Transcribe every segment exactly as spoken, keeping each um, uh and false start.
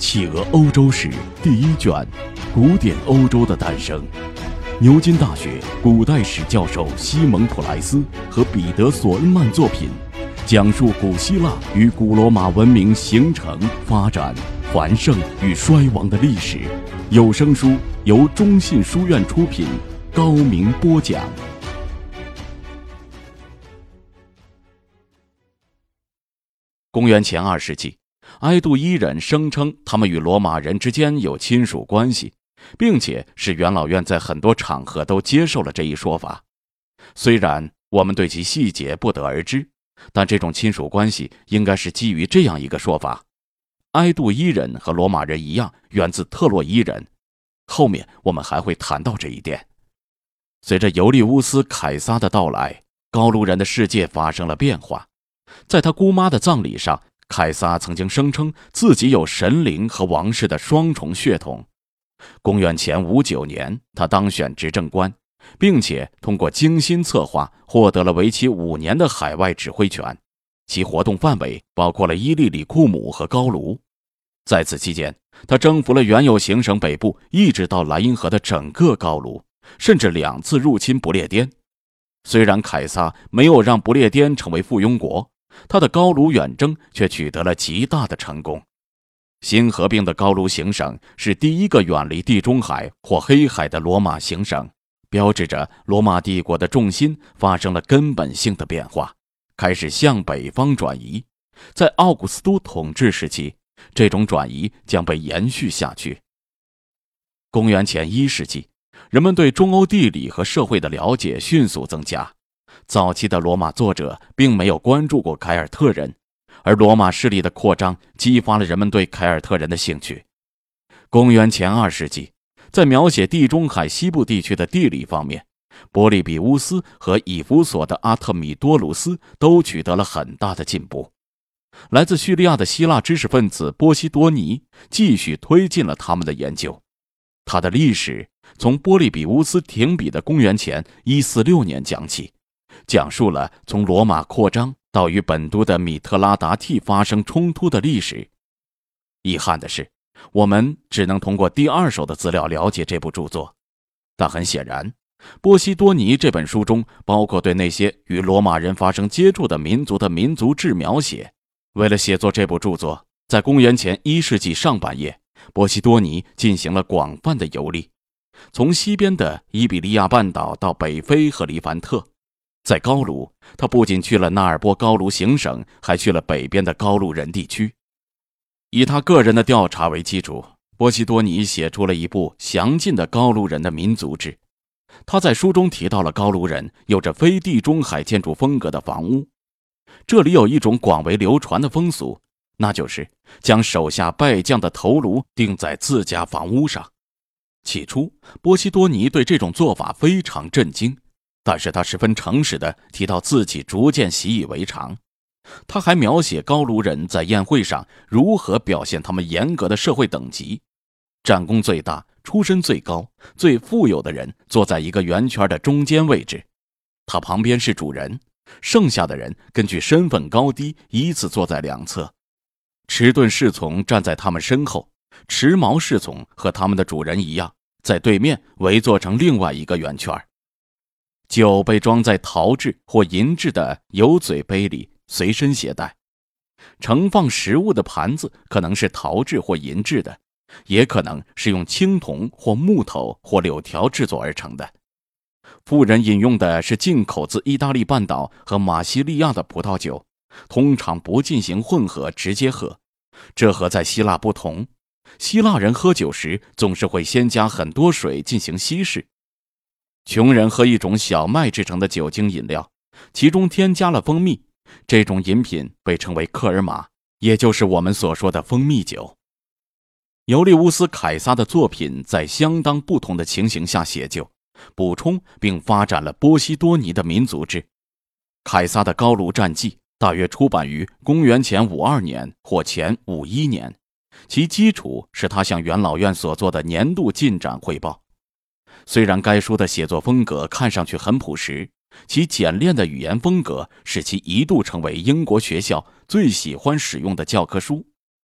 企鹅欧洲史第一卷，古典欧洲的诞生。牛津大学古代史教授西蒙普莱斯和彼得索恩曼作品，讲述古希腊与古罗马文明形成、发展、繁盛与衰亡的历史。有声书由中信书院出品，高明播讲。公元前二世纪，埃杜伊人声称他们与罗马人之间有亲属关系，并且是元老院在很多场合都接受了这一说法。虽然我们对其细节不得而知，但这种亲属关系应该是基于这样一个说法：埃杜伊人和罗马人一样，源自特洛伊人。后面我们还会谈到这一点。随着尤利乌斯·凯撒的到来，高卢人的世界发生了变化。在他姑妈的葬礼上，凯撒曾经声称自己有神灵和王室的双重血统。公元前五九年，他当选执政官，并且通过精心策划获得了为期五年的海外指挥权，其活动范围包括了伊利里库姆和高卢。在此期间，他征服了原有行省北部一直到莱茵河的整个高卢，甚至两次入侵不列颠。虽然凯撒没有让不列颠成为附庸国，他的高卢远征却取得了极大的成功。新合并的高卢行省是第一个远离地中海或黑海的罗马行省，标志着罗马帝国的重心发生了根本性的变化，开始向北方转移。在奥古斯都统治时期，这种转移将被延续下去。公元前一世纪，人们对中欧地理和社会的了解迅速增加。早期的罗马作者并没有关注过凯尔特人，而罗马势力的扩张激发了人们对凯尔特人的兴趣。公元前二世纪，在描写地中海西部地区的地理方面，波利比乌斯和以弗所的阿特米多鲁斯都取得了很大的进步。来自叙利亚的希腊知识分子波西多尼继续推进了他们的研究。他的历史从波利比乌斯停笔的公元前一四六年讲起，讲述了从罗马扩张到与本都的米特拉达替发生冲突的历史。遗憾的是，我们只能通过第二手的资料了解这部著作。但很显然，波西多尼这本书中包括对那些与罗马人发生接触的民族的民族志描写。为了写作这部著作，在公元前一世纪上半叶，波西多尼进行了广泛的游历，从西边的伊比利亚半岛到北非和黎凡特。在高卢，他不仅去了纳尔波高卢行省，还去了北边的高卢人地区。以他个人的调查为基础，波西多尼写出了一部详尽的高卢人的民族志。他在书中提到了高卢人有着非地中海建筑风格的房屋。这里有一种广为流传的风俗，那就是将手下败将的头颅钉在自家房屋上。起初，波西多尼对这种做法非常震惊，但是他十分诚实地提到自己逐渐习以为常。他还描写高卢人在宴会上如何表现他们严格的社会等级。战功最大、出身最高、最富有的人坐在一个圆圈的中间位置，他旁边是主人，剩下的人根据身份高低依次坐在两侧。迟钝侍从站在他们身后，持矛侍从和他们的主人一样，在对面围坐成另外一个圆圈。酒被装在陶制或银制的油嘴杯里，随身携带。盛放食物的盘子可能是陶制或银制的，也可能是用青铜或木头或柳条制作而成的。富人饮用的是进口自意大利半岛和马西利亚的葡萄酒，通常不进行混合，直接喝。这和在希腊不同，希腊人喝酒时总是会先加很多水进行稀释。穷人喝一种小麦制成的酒精饮料，其中添加了蜂蜜，这种饮品被称为克尔玛，也就是我们所说的蜂蜜酒。尤利乌斯·凯撒的作品在相当不同的情形下写就，补充并发展了波西多尼的民族志。凯撒的高卢战记大约出版于公元前五二年或前五一年，其基础是他向元老院所做的年度进展汇报。虽然该书的写作风格看上去很朴实，其简练的语言风格使其一度成为英国学校最喜欢使用的教科书，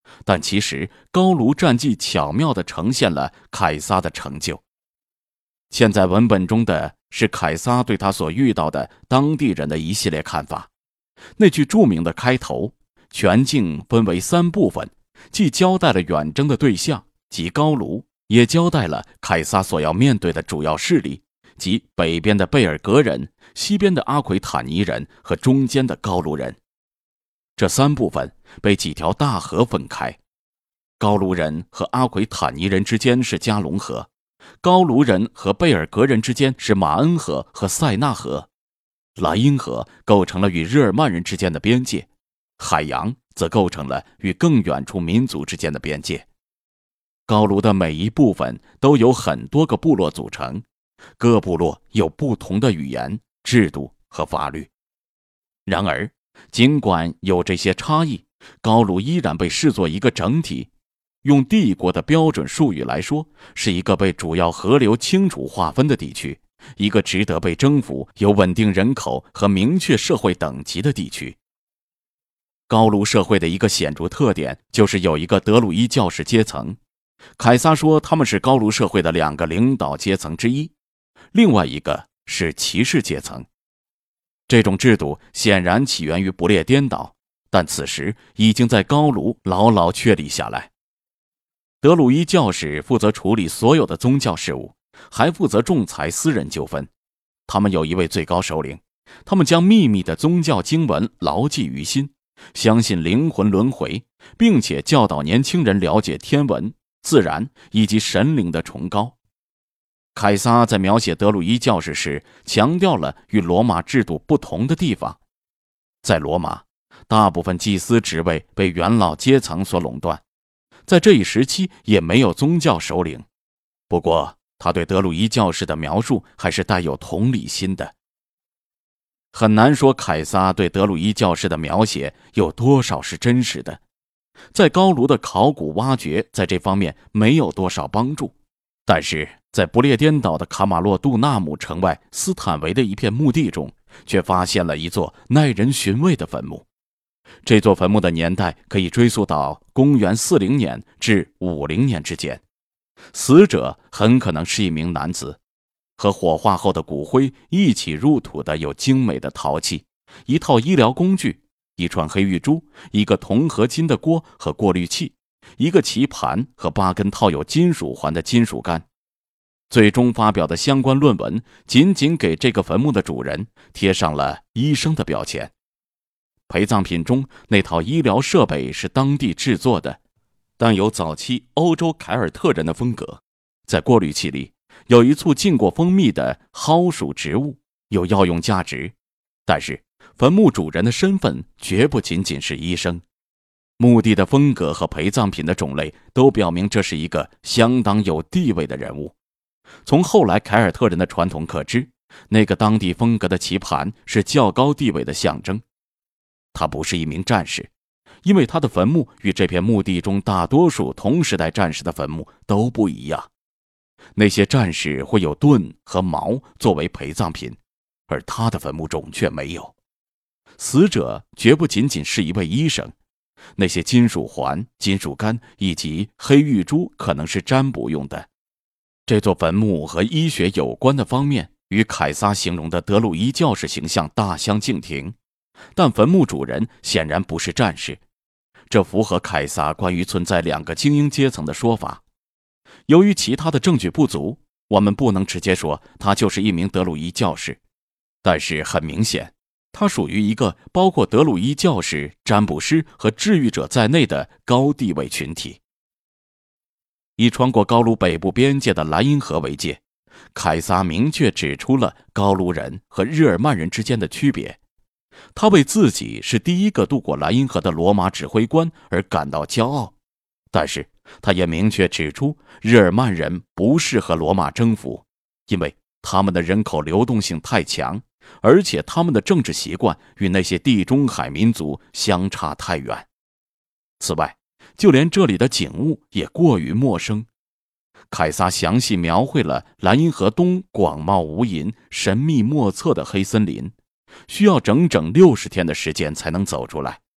但其实高卢战记巧妙地呈现了凯撒的成就。现在文本中的是凯撒对他所遇到的当地人的一系列看法。那句著名的开头，全境分为三部分，既交代了远征的对象，即高卢，也交代了凯撒所要面对的主要势力，即北边的贝尔格人、西边的阿奎坦尼人和中间的高卢人。这三部分被几条大河分开，高卢人和阿奎坦尼人之间是加龙河，高卢人和贝尔格人之间是马恩河和塞纳河，莱茵河构成了与日耳曼人之间的边界，海洋则构成了与更远处民族之间的边界。高卢的每一部分都由很多个部落组成，各部落有不同的语言、制度和法律。然而，尽管有这些差异，高卢依然被视作一个整体。用帝国的标准术语来说，是一个被主要河流清楚划分的地区，一个值得被征服、有稳定人口和明确社会等级的地区。高卢社会的一个显著特点就是有一个德鲁伊教士阶层，凯撒说他们是高卢社会的两个领导阶层之一，另外一个是骑士阶层。这种制度显然起源于不列颠岛，但此时已经在高卢牢牢确立下来。德鲁伊教士负责处理所有的宗教事务，还负责仲裁私人纠纷。他们有一位最高首领，他们将秘密的宗教经文牢记于心，相信灵魂轮回，并且教导年轻人了解天文、自然以及神灵的崇高。凯撒在描写德鲁伊教士时，强调了与罗马制度不同的地方。在罗马，大部分祭司职位被元老阶层所垄断，在这一时期也没有宗教首领。不过，他对德鲁伊教士的描述还是带有同理心的。很难说凯撒对德鲁伊教士的描写有多少是真实的，在高卢的考古挖掘在这方面没有多少帮助，但是在不列颠岛的卡马洛杜纳姆城外斯坦维的一片墓地中，却发现了一座耐人寻味的坟墓。这座坟墓的年代可以追溯到公元四零年至五零年之间，死者很可能是一名男子。和火化后的骨灰一起入土的有精美的陶器、一套医疗工具、一串黑玉珠、一个铜合金的锅和过滤器、一个棋盘和八根套有金属环的金属杆。最终发表的相关论文仅仅给这个坟墓的主人贴上了医生的标签。陪葬品中那套医疗设备是当地制作的，但有早期欧洲凯尔特人的风格。在过滤器里有一簇浸过蜂蜜的蒿属植物，有药用价值。但是坟墓主人的身份绝不仅仅是医生。墓地的风格和陪葬品的种类都表明这是一个相当有地位的人物。从后来凯尔特人的传统可知，那个当地风格的棋盘是较高地位的象征。他不是一名战士，因为他的坟墓与这片墓地中大多数同时代战士的坟墓都不一样。那些战士会有盾和矛作为陪葬品，而他的坟墓中却没有。死者绝不仅仅是一位医生，那些金属环、金属杆以及黑玉珠可能是占卜用的。这座坟墓和医学有关的方面与凯撒形容的德鲁伊教士形象大相径庭，但坟墓主人显然不是战士，这符合凯撒关于存在两个精英阶层的说法。由于其他的证据不足，我们不能直接说他就是一名德鲁伊教士，但是很明显，他属于一个包括德鲁伊教士、占卜师和治愈者在内的高地位群体。以穿过高卢北部边界的莱茵河为界，凯撒明确指出了高卢人和日耳曼人之间的区别。他为自己是第一个渡过莱茵河的罗马指挥官而感到骄傲，但是他也明确指出日耳曼人不适合罗马征服，因为他们的人口流动性太强，而且他们的政治习惯与那些地中海民族相差太远。此外，就连这里的景物也过于陌生。凯撒详细描绘了莱茵河东广袤无垠、神秘莫测的黑森林，需要整整六十天的时间才能走出来。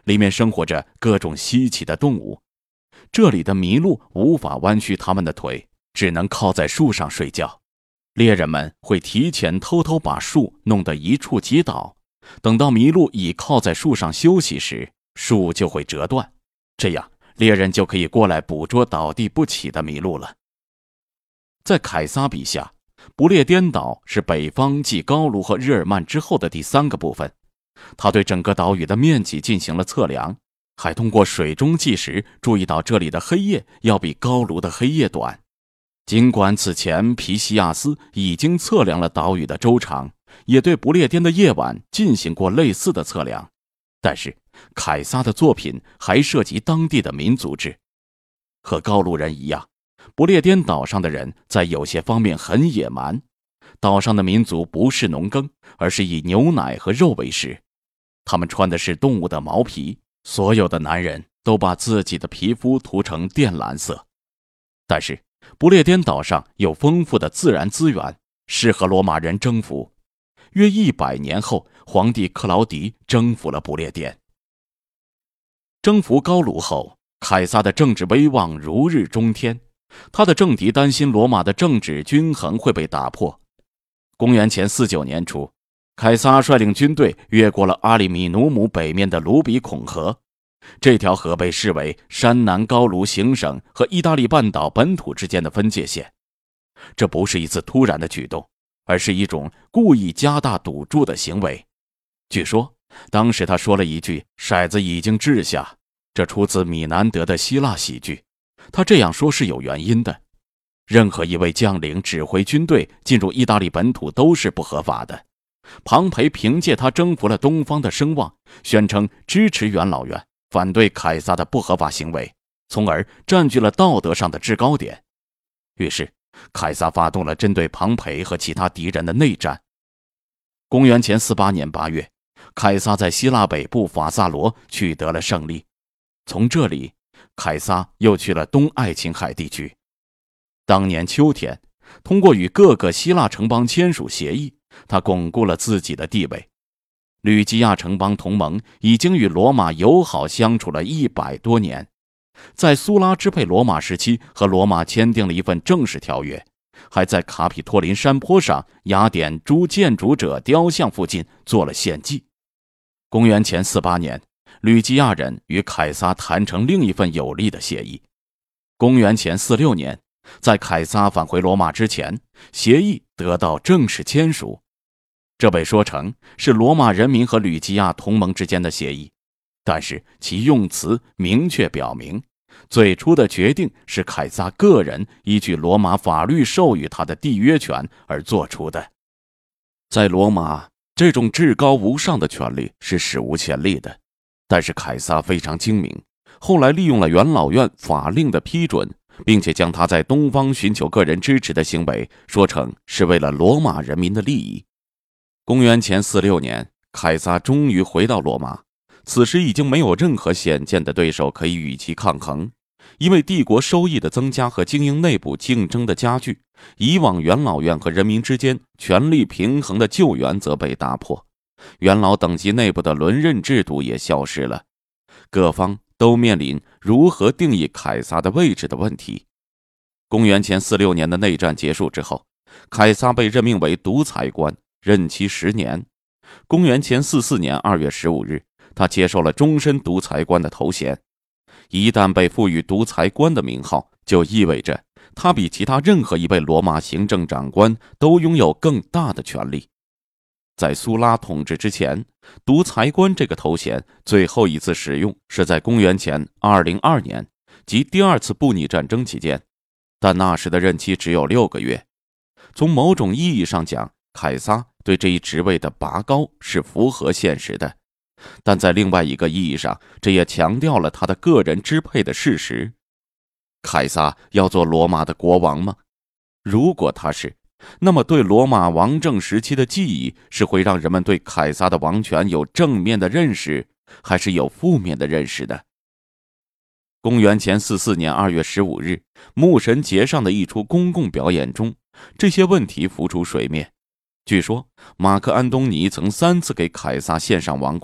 里面生活着各种稀奇的动物。这里的麋鹿无法弯曲它们的腿，只能靠在树上睡觉。猎人们会提前偷偷把树弄得一触即倒，等到麋鹿已靠在树上休息时，树就会折断，这样猎人就可以过来捕捉倒地不起的麋鹿了。在凯撒笔下，不列颠岛是北方继高卢和日耳曼之后的第三个部分。他对整个岛屿的面积进行了测量，还通过水中计时注意到这里的黑夜要比高卢的黑夜短。尽管此前皮西亚斯已经测量了岛屿的周长，也对不列颠的夜晚进行过类似的测量，但是凯撒的作品还涉及当地的民族志。和高卢人一样，不列颠岛上的人在有些方面很野蛮。岛上的民族不是农耕，而是以牛奶和肉为食。他们穿的是动物的毛皮，所有的男人都把自己的皮肤涂成靛蓝色。但是不列颠岛上有丰富的自然资源，适合罗马人征服。约一百年后，皇帝克劳迪征服了不列颠。征服高卢后，凯撒的政治威望如日中天。他的政敌担心罗马的政治均衡会被打破。公元前四九年初，凯撒率领军队越过了阿里米努姆北面的卢比孔河。这条河被视为山南高卢行省和意大利半岛本土之间的分界线。这不是一次突然的举动，而是一种故意加大赌注的行为。据说当时他说了一句骰子已经掷下，这出自米南德的希腊喜剧。他这样说是有原因的。任何一位将领指挥军队进入意大利本土都是不合法的。庞培凭借他征服了东方的声望，宣称支持元老院，反对凯撒的不合法行为，从而占据了道德上的制高点。于是凯撒发动了针对庞培和其他敌人的内战。公元前四八年八月，凯撒在希腊北部法萨罗取得了胜利。从这里，凯撒又去了东爱琴海地区。当年秋天，通过与各个希腊城邦签署协议，他巩固了自己的地位。吕基亚城邦同盟已经与罗马友好相处了一百多年。在苏拉支配罗马时期，和罗马签订了一份正式条约，还在卡比托林山坡上雅典诸建筑者雕像附近做了献祭。公元前四八年，吕基亚人与凯撒谈成另一份有利的协议。公元前四六年，在凯撒返回罗马之前，协议得到正式签署。这被说成是罗马人民和吕基亚同盟之间的协议，但是其用词明确表明，最初的决定是凯撒个人依据罗马法律授予他的缔约权而做出的。在罗马，这种至高无上的权力是史无前例的，但是凯撒非常精明，后来利用了元老院法令的批准，并且将他在东方寻求个人支持的行为说成是为了罗马人民的利益。公元前四六年，凯撒终于回到罗马，此时已经没有任何显见的对手可以与其抗衡。因为帝国收益的增加和经营内部竞争的加剧，以往元老院和人民之间权力平衡的旧原则被打破，元老等级内部的轮任制度也消失了，各方都面临如何定义凯撒的位置的问题。公元前四六年的内战结束之后，凯撒被任命为独裁官，任期十年。公元前四四年二月十五日，他接受了终身独裁官的头衔。一旦被赋予独裁官的名号，就意味着他比其他任何一位罗马行政长官都拥有更大的权力。在苏拉统治之前，独裁官这个头衔最后一次使用是在公元前二零二年，即第二次布匿战争期间，但那时的任期只有六个月。从某种意义上讲，凯撒对这一职位的拔高是符合现实的，但在另外一个意义上，这也强调了他的个人支配的事实。凯撒要做罗马的国王吗？如果他是，那么对罗马王政时期的记忆是会让人们对凯撒的王权有正面的认识，还是有负面的认识的？公元前四四年二月十五日，牧神节上的一出公共表演中，这些问题浮出水面。据说马克安东尼曾三次给凯撒献上王冠，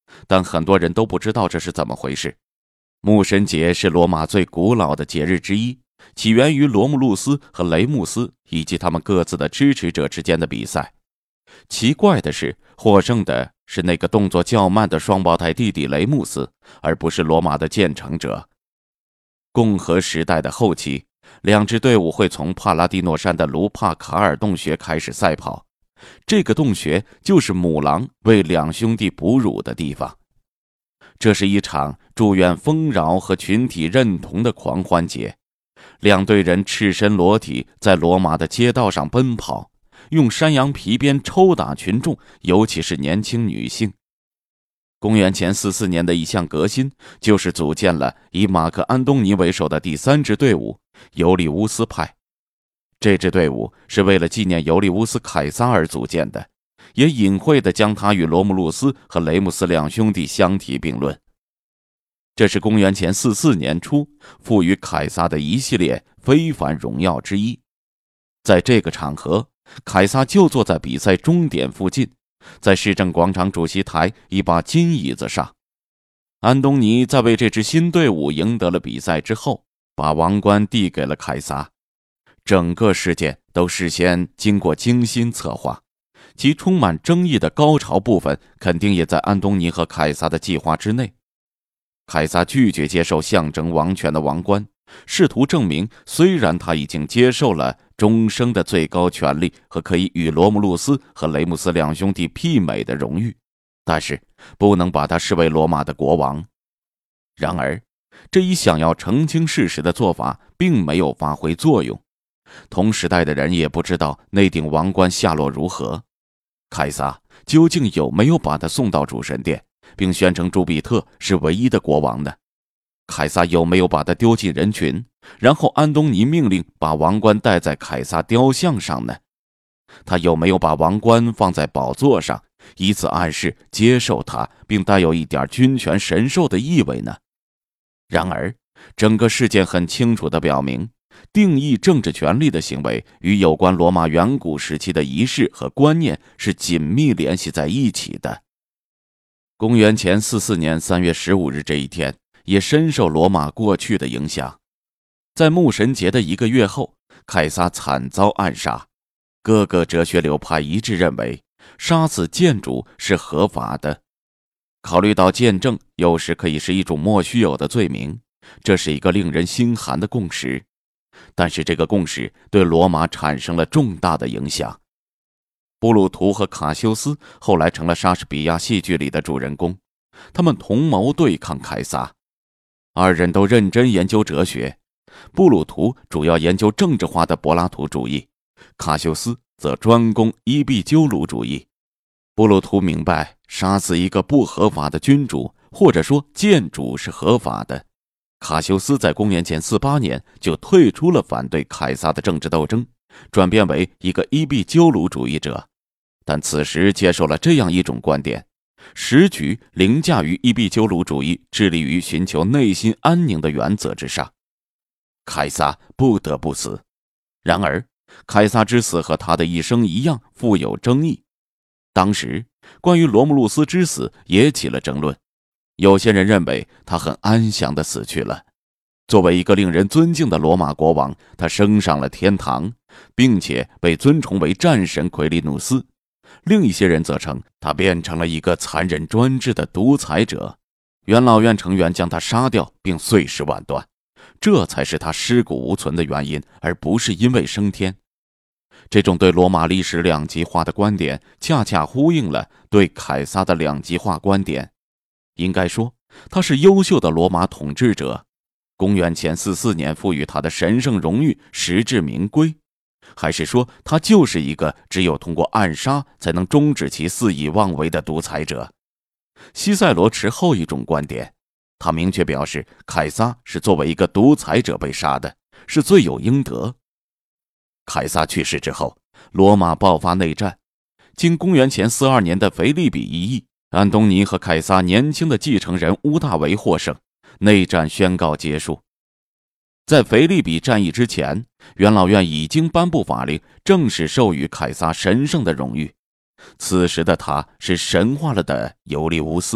但很多人都不知道这是怎么回事。牧神节是罗马最古老的节日之一，起源于罗慕路斯和雷穆斯以及他们各自的支持者之间的比赛。奇怪的是，获胜的是那个动作较慢的双胞胎弟弟雷穆斯，而不是罗马的建成者。共和时代的后期，两支队伍会从帕拉蒂诺山的卢帕卡尔洞穴开始赛跑，这个洞穴就是母狼为两兄弟哺乳的地方。这是一场祝愿丰饶和群体认同的狂欢节，两队人赤身裸体在罗马的街道上奔跑，用山羊皮鞭抽打群众，尤其是年轻女性。公元前四四年的一项革新，就是组建了以马克安东尼为首的第三支队伍——尤利乌斯派。这支队伍是为了纪念尤利乌斯凯撒而组建的，也隐晦地将他与罗慕路斯和雷穆斯两兄弟相提并论。这是公元前四四年初赋予凯撒的一系列非凡荣耀之一。在这个场合，凯撒就坐在比赛终点附近，在市政广场主席台一把金椅子上。安东尼在为这支新队伍赢得了比赛之后，把王冠递给了凯撒。整个事件都事先经过精心策划，其充满争议的高潮部分肯定也在安东尼和凯撒的计划之内。凯撒拒绝接受象征王权的王冠，试图证明虽然他已经接受了终生的最高权力和可以与罗慕路斯和雷穆斯两兄弟媲美的荣誉，但是不能把他视为罗马的国王。然而，这一想要澄清事实的做法并没有发挥作用。同时代的人也不知道那顶王冠下落如何。凯撒究竟有没有把他送到主神殿，并宣称朱比特是唯一的国王呢？凯撒有没有把他丢进人群，然后安东尼命令把王冠戴在凯撒雕像上呢？他有没有把王冠放在宝座上，以此暗示接受他，并带有一点君权神授的意味呢？然而，整个事件很清楚地表明，定义政治权力的行为与有关罗马远古时期的仪式和观念是紧密联系在一起的。公元前四四年三月十五日这一天，也深受罗马过去的影响。在牧神节的一个月后，凯撒惨遭暗杀。各个哲学流派一致认为，杀死建主是合法的。考虑到见证有时可以是一种莫须有的罪名，这是一个令人心寒的共识。但是这个共识对罗马产生了重大的影响。布鲁图和卡修斯后来成了莎士比亚戏剧里的主人公，他们同谋对抗凯撒。二人都认真研究哲学，布鲁图主要研究政治化的柏拉图主义，卡修斯则专攻伊壁鸠鲁主义。布鲁图明白，杀死一个不合法的君主，或者说建主是合法的。卡修斯在公元前四八年就退出了反对凯撒的政治斗争，转变为一个伊壁鸠鲁主义者。但此时接受了这样一种观点：时局凌驾于伊壁鸠鲁主义致力于寻求内心安宁的原则之上。凯撒不得不死。然而，凯撒之死和他的一生一样富有争议。当时，关于罗慕路斯之死也起了争论。有些人认为他很安详地死去了。作为一个令人尊敬的罗马国王，他升上了天堂，并且被尊崇为战神奎利努斯。另一些人则称他变成了一个残忍专制的独裁者，元老院成员将他杀掉并碎尸万段，这才是他尸骨无存的原因，而不是因为升天。这种对罗马历史两极化的观点恰恰呼应了对凯撒的两极化观点。应该说，他是优秀的罗马统治者。公元前四四年赋予他的神圣荣誉实至名归，还是说他就是一个只有通过暗杀才能终止其肆意妄为的独裁者？西塞罗持后一种观点，他明确表示凯撒是作为一个独裁者被杀的，是罪有应得。凯撒去世之后，罗马爆发内战。经公元前四二年的腓立比一役，安东尼和凯撒年轻的继承人屋大维获胜，内战宣告结束。在腓立比战役之前，元老院已经颁布法令，正式授予凯撒神圣的荣誉。此时的他是神化了的尤利乌斯，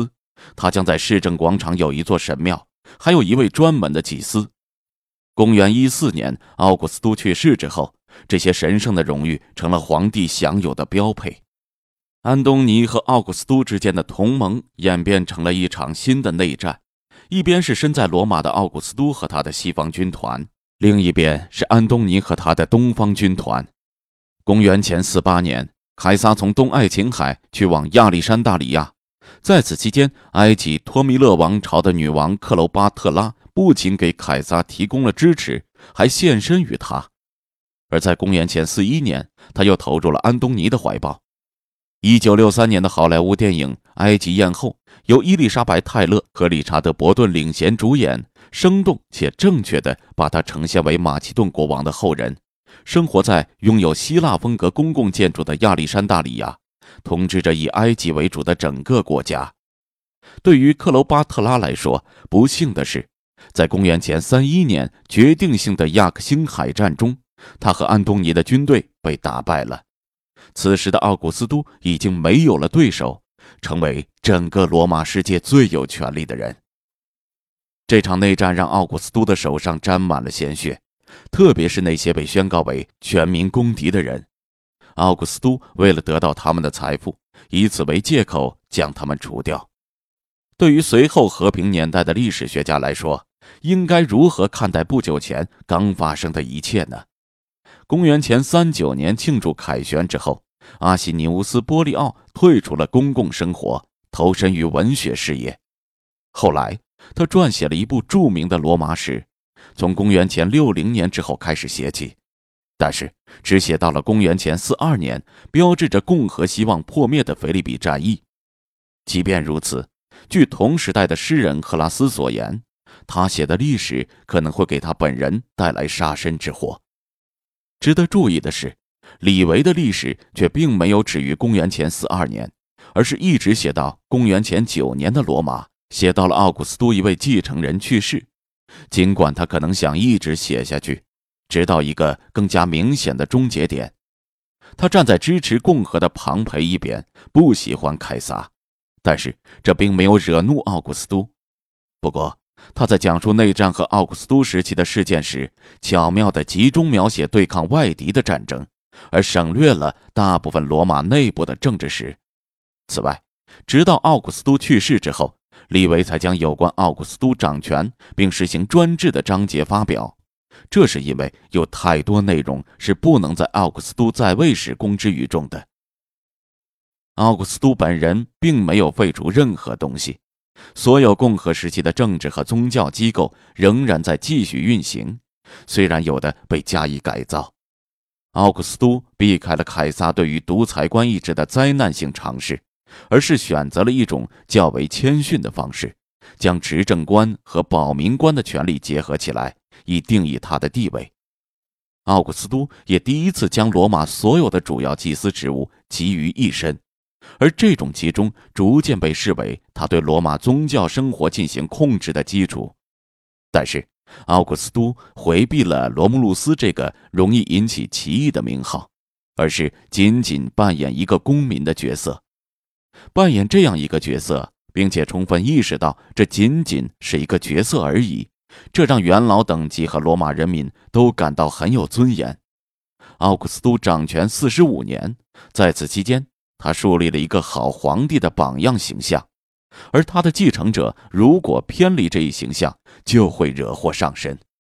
他将在市政广场有一座神庙，还有一位专门的祭司。公元一四年，奥古斯都去世之后，这些神圣的荣誉成了皇帝享有的标配。安东尼和奥古斯都之间的同盟演变成了一场新的内战，一边是身在罗马的奥古斯都和他的西方军团，另一边是安东尼和他的东方军团。公元前四八年，凯撒从东爱琴海去往亚历山大里亚，在此期间，埃及托米勒王朝的女王克罗巴特拉不仅给凯撒提供了支持，还献身于他。而在公元前四一年，他又投入了安东尼的怀抱。一九六三年的好莱坞电影《埃及艳后》由伊丽莎白·泰勒和理查德·伯顿领衔主演，生动且正确地把他呈现为马其顿国王的后人，生活在拥有希腊风格公共建筑的亚历山大里亚，统治着以埃及为主的整个国家。对于克罗巴特拉来说，不幸的是，在公元前三一年决定性的亚克星海战中，他和安东尼的军队被打败了。此时的奥古斯都已经没有了对手，成为整个罗马世界最有权力的人。这场内战让奥古斯都的手上沾满了鲜血，特别是那些被宣告为全民公敌的人。奥古斯都为了得到他们的财富，以此为借口将他们除掉。对于随后和平年代的历史学家来说，应该如何看待不久前刚发生的一切呢？公元前三九年庆祝凯旋之后，阿西尼乌斯·波利奥退出了公共生活，投身于文学事业。后来，他撰写了一部著名的罗马史，从公元前六零年之后开始写起，但是只写到了公元前四二年，标志着共和希望破灭的腓立比战役。即便如此，据同时代的诗人赫拉斯所言，他写的历史可能会给他本人带来杀身之祸。值得注意的是，李维的历史却并没有止于公元前四二年，而是一直写到公元前九年的罗马，写到了奥古斯都一位继承人去世。尽管他可能想一直写下去，直到一个更加明显的终结点。他站在支持共和的庞培一边，不喜欢凯撒，但是这并没有惹怒奥古斯都。不过，他在讲述内战和奥古斯都时期的事件时，巧妙地集中描写对抗外敌的战争，而省略了大部分罗马内部的政治史。此外，直到奥古斯都去世之后，李维才将有关奥古斯都掌权并实行专制的章节发表。这是因为有太多内容是不能在奥古斯都在位时公之于众的。奥古斯都本人并没有废除任何东西，所有共和时期的政治和宗教机构仍然在继续运行，虽然有的被加以改造。奥古斯都避开了凯撒对于独裁官意志的灾难性尝试，而是选择了一种较为谦逊的方式，将执政官和保民官的权力结合起来，以定义他的地位。奥古斯都也第一次将罗马所有的主要祭司职务集于一身，而这种集中逐渐被视为他对罗马宗教生活进行控制的基础。但是，奥古斯都回避了罗慕路斯这个容易引起歧义的名号，而是仅仅扮演一个公民的角色。扮演这样一个角色，并且充分意识到这仅仅是一个角色而已，这让元老等级和罗马人民都感到很有尊严。奥古斯都掌权四十五年，在此期间，他树立了一个好皇帝的榜样形象，而他的继承者如果偏离这一形象，就会惹祸上身。